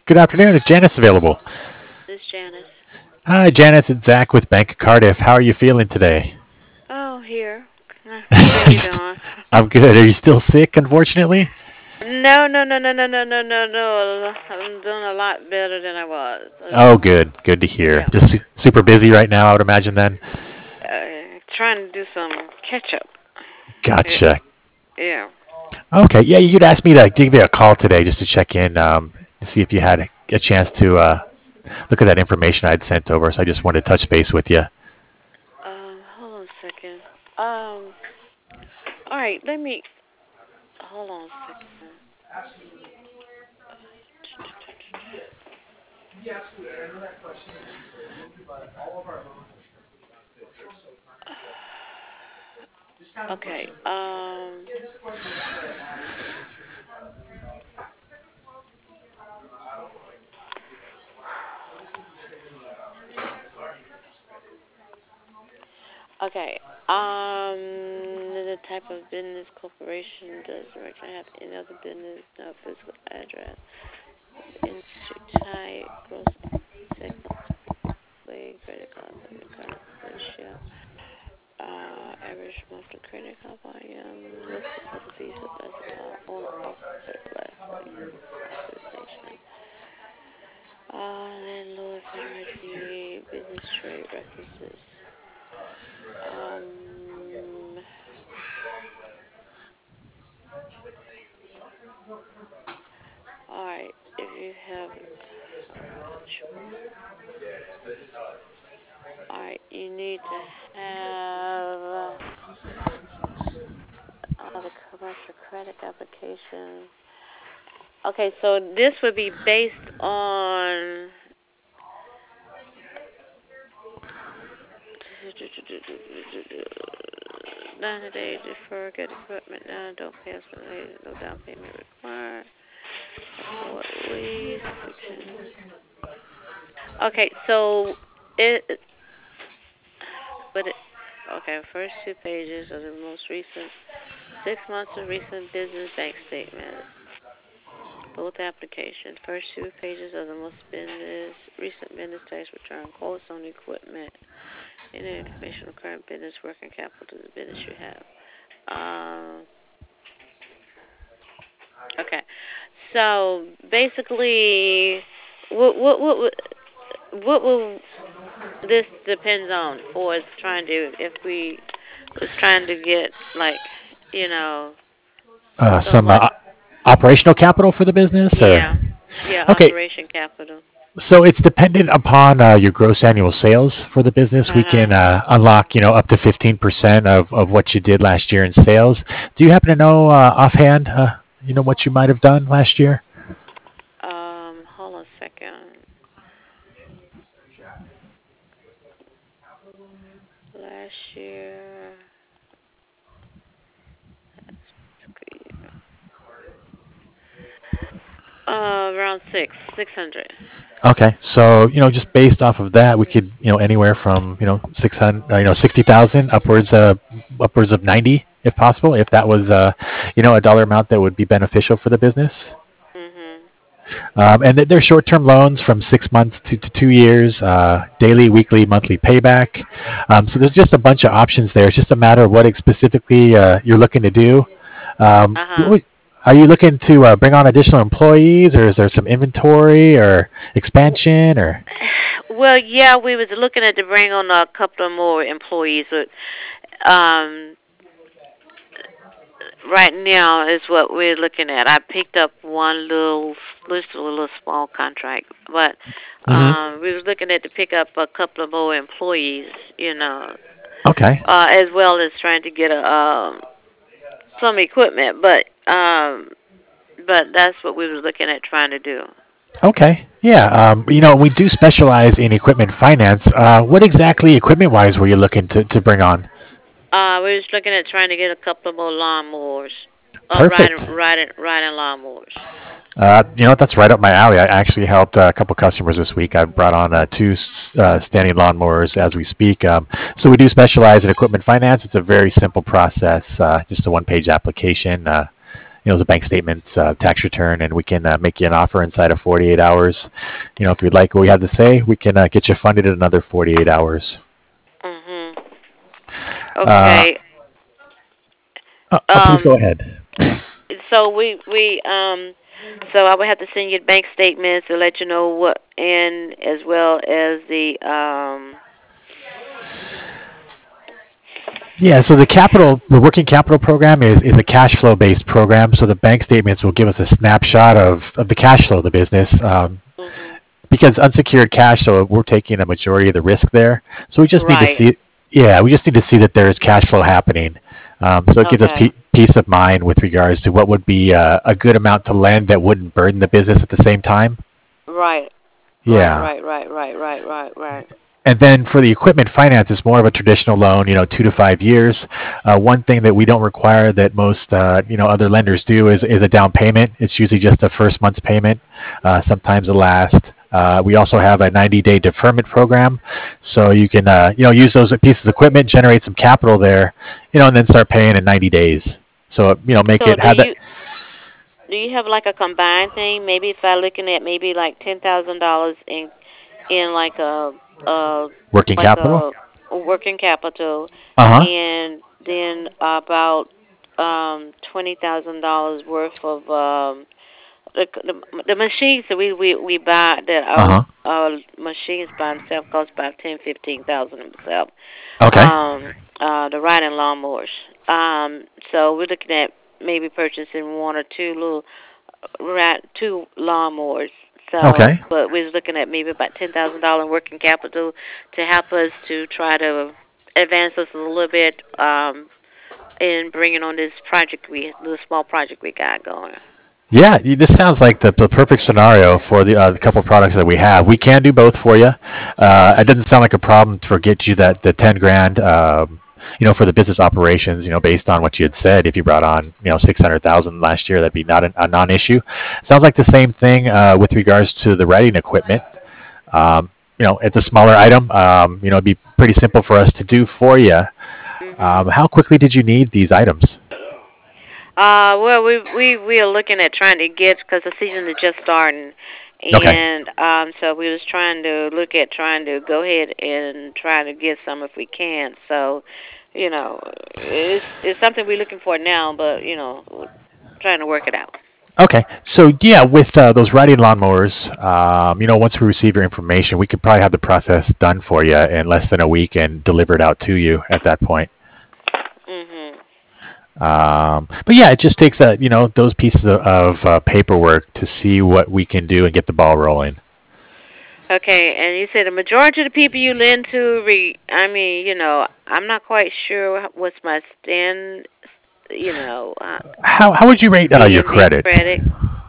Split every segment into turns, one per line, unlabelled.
Good afternoon. Is Janice available?
This is Janice.
Hi, Janice. It's Zach with Bank of Cardiff. How are you feeling today?
Oh, here. How you doing?
I'm good. Are you still sick, unfortunately?
No, no, no, no, no, no, no, no, no. I'm doing a lot better than I was.
Oh, good. Good to hear.
Yeah.
Just super busy right now, I would imagine then.
Trying to do some catch up. Yeah.
Gotcha.
Yeah.
Okay. Yeah, you'd asked me to give you a call today just to check in, to see if you had a chance to look at that information I'd sent over. So I just wanted to touch base with you.
Hold on a second. Um. All right. Let me. Hold on a second. Okay. Okay. The type of business corporation does director have any other business, no physical address, industry type, gross segment, credit card, debit card, relationship, average monthly credit card volume, listed other fees with less owner operator less authorization. Landlord, federal business trade references. Um, all right. If you have, all right, you need to have the commercial credit application. Okay, so this would be based on 90 days defer, get equipment now, don't pay us for later, no down payment required. Support lease. Okay, so it, but it, okay, first 2 pages are the most recent 6 months of recent business bank statements. Both applications. First 2 pages are the most recent business tax return, quotes on equipment, any information on current business working capital to the business you have. Okay, so basically, what will this depends on for us trying to if we was trying to get like you know
Some
someone
operational capital for the business, or
yeah yeah
okay.
operation capital.
So it's dependent upon your gross annual sales for the business. We
Uh-huh.
can unlock, up to 15% of what you did last year in sales. Do you happen to know offhand, what you might have done last year?
Hold on a second. Last year, around 600.
Okay, so just based off of that, we could anywhere from 600, 60,000 upwards of 90, if possible, if that was a dollar amount that would be beneficial for the business.
Mhm.
And they're short-term loans from 6 months to 2 years, daily, weekly, monthly payback. So there's just a bunch of options there. It's just a matter of what specifically you're looking to do. Um,
Uh huh.
are you looking to bring on additional employees, or is there some inventory or expansion, or?
Well, yeah, we was looking at to bring on a couple of more employees, but um, right now is what we're looking at. I picked up one little small contract, but
Hmm.
we was looking at to pick up a couple of more employees,
Okay.
as well as trying to get a some equipment, but that's what we was looking at trying to do.
Okay. Yeah. We do specialize in equipment finance. What exactly, equipment-wise, were you looking to bring on?
We was looking at trying to get a couple of more lawnmowers,
Perfect.
riding lawnmowers.
That's right up my alley. I actually helped a couple customers this week. I brought on two standing lawnmowers as we speak. So we do specialize in equipment finance. It's a very simple process, just a one-page application. the bank statements, tax return, and we can make you an offer inside of 48 hours. If you'd like what we have to say, we can get you funded in another 48 hours.
Mhm.
Uh,
Okay.
please go
Um.
ahead.
So So I would have to send you bank statements to let you know what, and as well as
Yeah, so the working capital program is a cash flow based program. So the bank statements will give us a snapshot of the cash flow of the business.
Mhm.
Because unsecured cash, so we're taking a majority of the risk there. So we just need to
Right.
see, yeah, we just need to see that there is cash flow happening. So it gives us
Okay.
peace of mind with regards to what would be a good amount to lend that wouldn't burden the business at the same time.
Right. Right.
Yeah.
Right. Right. Right. Right. Right. Right.
And then for the equipment finance, it's more of a traditional loan, 2 to 5 years. One thing that we don't require that most, other lenders do is a down payment. It's usually just a first month's payment, sometimes the last. We also have a 90-day deferment program, so you can, use those pieces of equipment, generate some capital there, and then start paying in 90 days. So, make
So
it have that
do you have like a combined thing? Maybe if I looking at maybe like $10,000 in uh
working
like
capital.
a working capital,
Uh huh.
and then about $20,000 worth of the machines that we buy, that
Uh
our machines by themselves cost about 10-15 thousand themselves.
huh. Okay.
The riding lawnmowers. So we're looking at maybe purchasing one or two two lawnmowers. So,
Okay.
but we was looking at maybe about $10,000 working capital to help us to try to advance us a little bit in bringing on this small project we got going.
Yeah, this sounds like the perfect scenario for the couple products that we have. We can do both for you. It doesn't sound like a problem to get you that the 10 grand. For the business operations, based on what you had said, if you brought on, 600,000 last year, that'd be not a non-issue. Sounds like the same thing with regards to the writing equipment. It's a smaller item. It'd be pretty simple for us to do for you.
Mhm.
How quickly did you need these items?
Well, we are looking at trying to get, because the season is just starting,
Okay.
and so we was trying to look at trying to go ahead and try to get some if we can. So, you know, it's something we're looking for now, but trying to work it out.
Okay, so yeah, with those riding lawnmowers, once we receive your information, we could probably have the process done for you in less than a week and deliver it out to you at that point.
Mhm.
But yeah, it just takes those pieces of paperwork to see what we can do and get the ball rolling.
Okay, and you said the majority of the people you lend to, I mean, I'm not quite sure what's my stand, you know, uh,
How would you rate your
DMV
credit?
credit.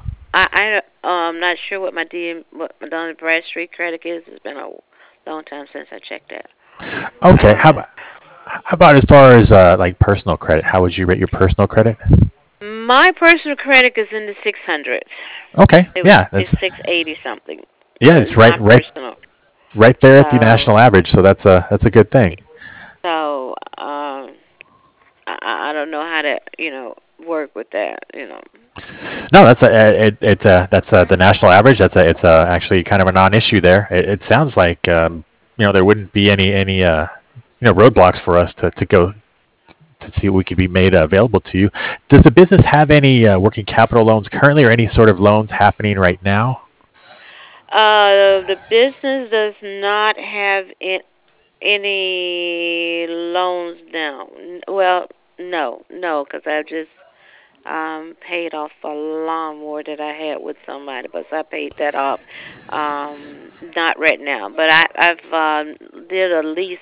I'm not sure what my Dun& Bradstreet credit is. It's been a long time since I checked that.
Okay,
Um,
how about as far as like personal credit? How would you rate your personal credit?
my personal credit is in the 600s.
Okay,
It was
yeah,
it's 680 something.
it's
My personal.
right there at the
So
national average. So that's a good thing.
so I don't know how to work with that.
No, that's the national average. It's actually kind of a non-issue there. It sounds like there wouldn't be any roadblocks for us to go to see what we could be made available to you. Does the business have any working capital loans currently, or any sort of loans happening right now?
The business does not have any loans now. Well, no, because I've just paid off a lawnmower that I had with somebody, but I paid that off. Not right now, but I've did a lease.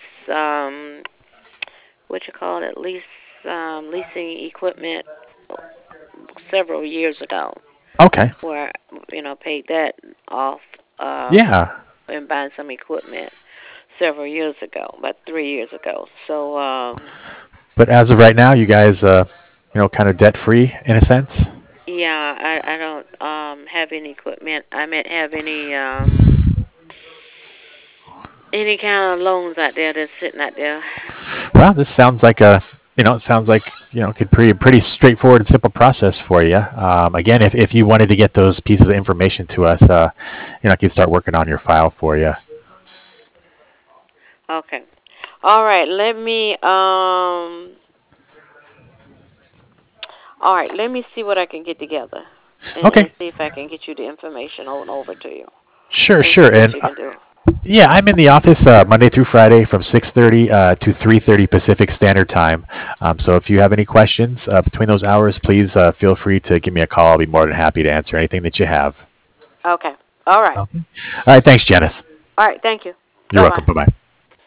What you call it? Leasing equipment several years ago,
Okay.
where paid that off. Um,
Yeah,
and buying some equipment several years ago, about 3 years ago. So
but as of right now, you guys, kind of debt free in a sense.
yeah, I don't have any equipment. I meant have any kind of loans out there that's sitting out there.
Well, this sounds like It sounds like could pretty straightforward and simple process for you. Again, if you wanted to get those pieces of information to us, I could start working on your file for you.
Okay. All right. All right. Let me see what I can get together, and
Okay,
see if I can get you the information on over to you,
sure,
and see
sure.
what
And
you can do.
yeah, I'm in the office Monday through Friday from 6:30 to 3:30 Pacific Standard Time. So if you have any questions between those hours, please feel free to give me a call. I'll be more than happy to answer anything that you have.
Okay. All right.
Okay. All right. Thanks, Janice.
All right. Thank you.
You're
Bye
welcome.
bye.
Bye bye.